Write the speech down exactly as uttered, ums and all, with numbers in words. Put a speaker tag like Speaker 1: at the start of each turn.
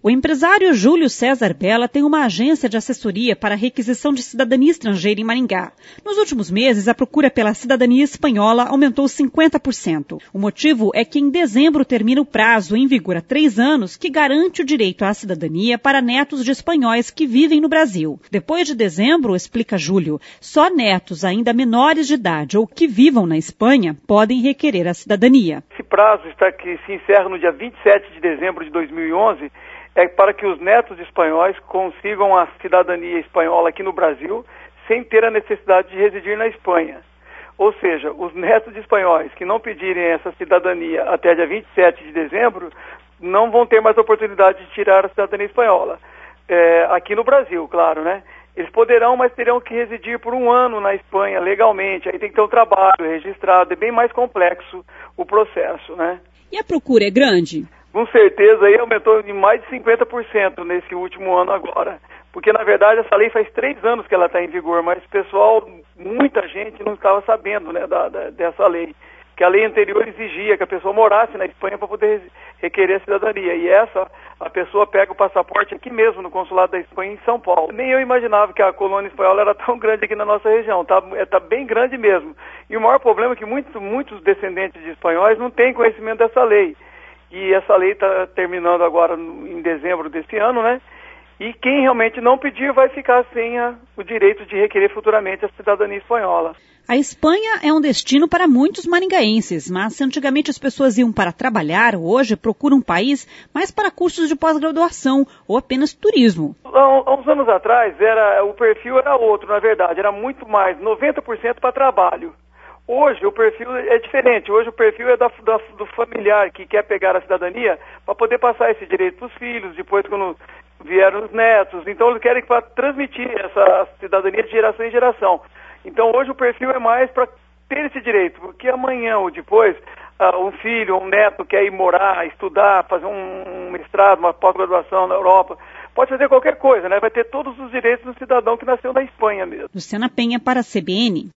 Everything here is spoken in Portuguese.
Speaker 1: O empresário Júlio César Bella tem uma agência de assessoria para a requisição de cidadania estrangeira em Maringá. Nos últimos meses, a procura pela cidadania espanhola aumentou cinquenta por cento. O motivo é que em dezembro termina o prazo, em vigor há três anos, que garante o direito à cidadania para netos de espanhóis que vivem no Brasil. Depois de dezembro, explica Júlio, só netos ainda menores de idade ou que vivam na Espanha podem requerer a cidadania.
Speaker 2: Esse prazo está que se encerra no dia vinte e sete de dezembro de dois mil e onze, é para que os netos de espanhóis consigam a cidadania espanhola aqui no Brasil sem ter a necessidade de residir na Espanha. Ou seja, os netos de espanhóis que não pedirem essa cidadania até dia vinte e sete de dezembro não vão ter mais oportunidade de tirar a cidadania espanhola. É, aqui no Brasil, claro, né? Eles poderão, mas terão que residir por um ano na Espanha legalmente. Aí tem que ter um trabalho registrado, é bem mais complexo o processo, né?
Speaker 1: E a procura é grande?
Speaker 2: Com certeza aí aumentou em mais de cinquenta por cento nesse último ano agora. Porque, na verdade, essa lei faz três anos que ela está em vigor, mas o pessoal, muita gente não estava sabendo, né, da, da, dessa lei. Que a lei anterior exigia que a pessoa morasse na Espanha para poder requerer a cidadania. E essa, a pessoa pega o passaporte aqui mesmo, no consulado da Espanha, em São Paulo. Nem eu imaginava que a colônia espanhola era tão grande aqui na nossa região. Está tá bem grande mesmo. E o maior problema é que muitos, muitos descendentes de espanhóis não têm conhecimento dessa lei. E essa lei está terminando agora em dezembro desse ano, né? E quem realmente não pedir vai ficar sem a, o direito de requerer futuramente a cidadania espanhola.
Speaker 1: A Espanha é um destino para muitos maringaenses, mas se antigamente as pessoas iam para trabalhar, hoje procuram um país mais para cursos de pós-graduação ou apenas turismo.
Speaker 2: Há uns anos atrás, era, o perfil era outro, na verdade, era muito mais, noventa por cento para trabalho. Hoje o perfil é diferente, hoje o perfil é da, da, do familiar que quer pegar a cidadania para poder passar esse direito para os filhos, depois quando vieram os netos. Então eles querem para transmitir essa cidadania de geração em geração. Então hoje o perfil é mais para ter esse direito, porque amanhã ou depois uh, um filho ou um neto quer ir morar, estudar, fazer um, um mestrado, uma pós-graduação na Europa, pode fazer qualquer coisa, né? Vai ter todos os direitos do cidadão que nasceu na Espanha mesmo.
Speaker 1: Luciana Penha para a C B N.